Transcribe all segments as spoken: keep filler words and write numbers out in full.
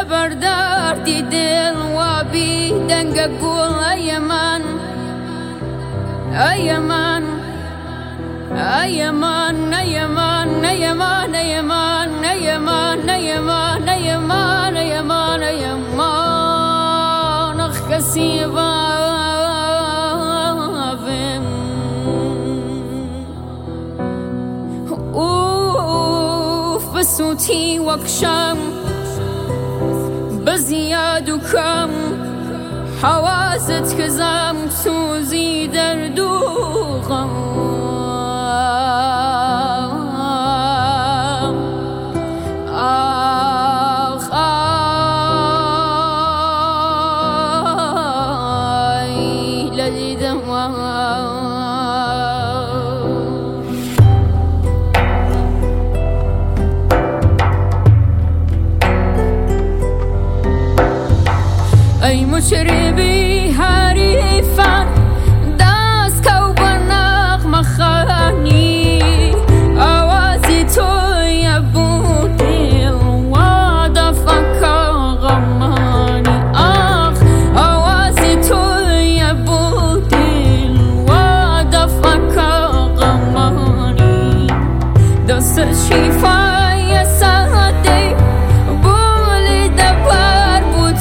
لبر دردی دل و بی دنگ گل ای من ای من ای من ای من ای من ای من ای من ای من ای من ای من ای من اخ کسی وابم اوف بسوتی وکشم بزیاد و کم حوازت کزم سوزی درد و غم آخ آی لدیدم ای مشربی حریفان دست کو به نغمه خوانی آوازی توی بود دل و دفک غمانی آخ آوازی توی بود دل و دفک غمانی دست شیفای ساده بولی دبر بود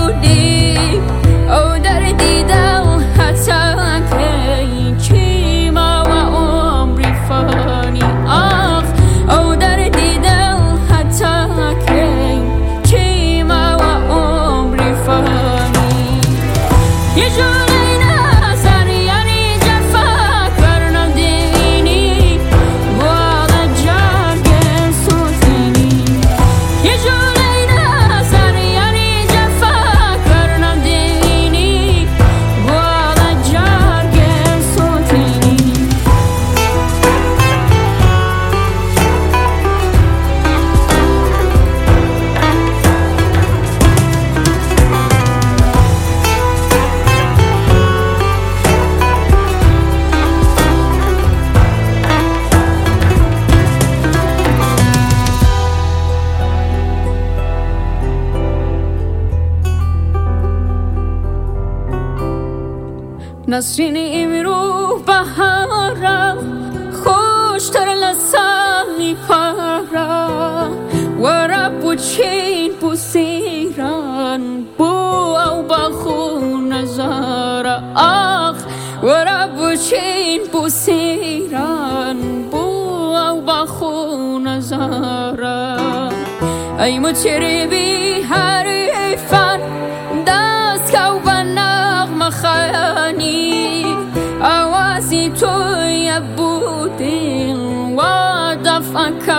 نسرین امرو بهارم خوشتر لسم میپرم و رب و چین بوسیران بو او بخو نظاره آخ و رب و چین بوسیران بو او بخو نظاره ای مطربی حریفان دست کو به نغمه خوانی آوازی توی بود دل و دفک